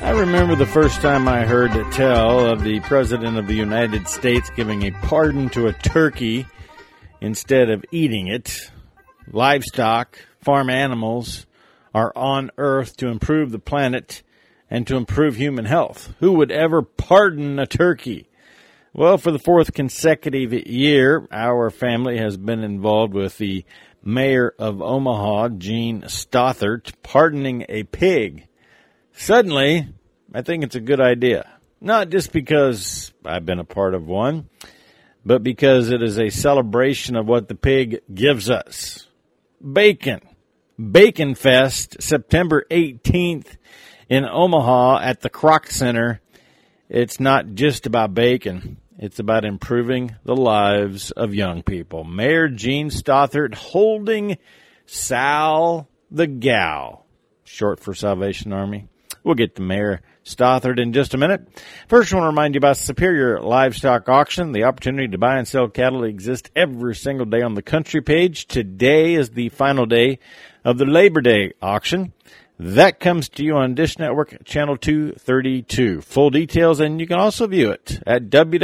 I remember the first time I heard tell of the President of the United States giving a pardon to a turkey instead of eating it. Livestock, farm animals are on Earth to improve the planet and to improve human health. Who would ever pardon a turkey? Well, for the fourth consecutive year, our family has been involved with the mayor of Omaha, Gene Stothert, pardoning a pig. Suddenly, I think it's a good idea. Not just because I've been a part of one, but because it is a celebration of what the pig gives us. Bacon. Bacon Fest, September 18th in Omaha at the Kroc Center. It's not just about bacon. It's about improving the lives of young people. Mayor Gene Stothert holding Sal the Gal, short for Salvation Army. We'll get to Mayor Stothert in just a minute. First, I want to remind you about Superior Livestock Auction. The opportunity to buy and sell cattle exists every single day on the country page. Today is the final day of the Labor Day auction. That comes to you on Dish Network, Channel 232. Full details, and you can also view it at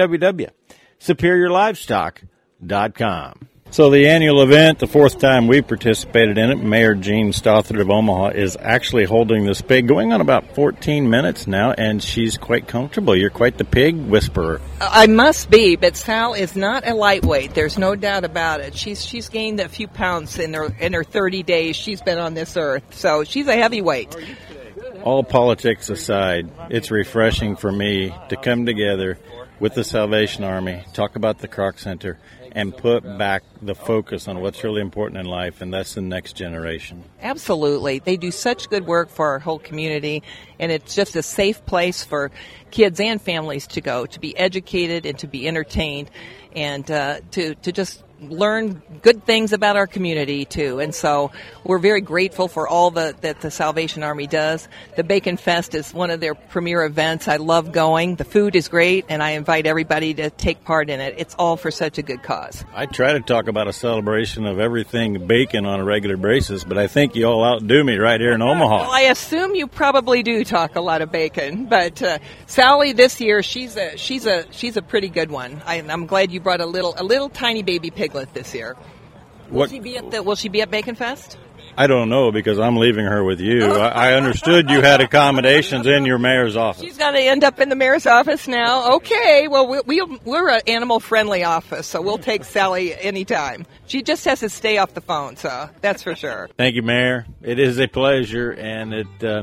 www.superiorlivestock.com. So the annual event, the fourth time we participated in it, Mayor Gene Stothert of Omaha is actually holding this pig, going on about 14 minutes now, and she's quite comfortable. You're quite the pig whisperer. I must be, but Sal is not a lightweight. There's no doubt about it. She's gained a few pounds in her 30 days she's been on this earth, so she's a heavyweight. All politics aside, it's refreshing for me to come together with the Salvation Army, talk about the Kroc Center, and put back the focus on what's really important in life, and that's the next generation. Absolutely. They do such good work for our whole community, and it's just a safe place for kids and families to go, to be educated and to be entertained, and to just learn good things about our community, too. And so we're very grateful for all that the Salvation Army does. The Bacon Fest is one of their premier events. I love going. The food is great, and I invite everybody to take part in it. It's all for such a good cause. I try to talk about a celebration of everything bacon on a regular basis, but I think you all outdo me right here in Omaha. Well, I assume you probably do talk a lot of bacon, but Sally this year, she's a pretty good one. I'm glad you brought a little tiny baby piglet this year. Will she be at Bacon Fest? I don't know, because I'm leaving her with you. I understood you had accommodations in your mayor's office. She's got to end up in the mayor's office now. Okay, well, we're an animal-friendly office, so we'll take Sally anytime. She just has to stay off the phone, so that's for sure. Thank you, Mayor. It is a pleasure, and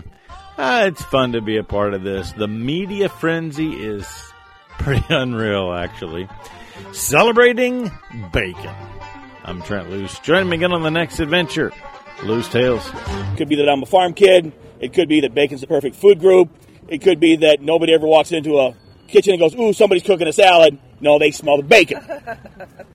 it's fun to be a part of this. The media frenzy is pretty unreal, actually. Celebrating bacon. I'm Trent Luce. Join me again on the next adventure. Loose Tales. It could be that I'm a farm kid. It could be that bacon's the perfect food group. It could be that nobody ever walks into a kitchen and goes, ooh, somebody's cooking a salad. No, they smell the bacon.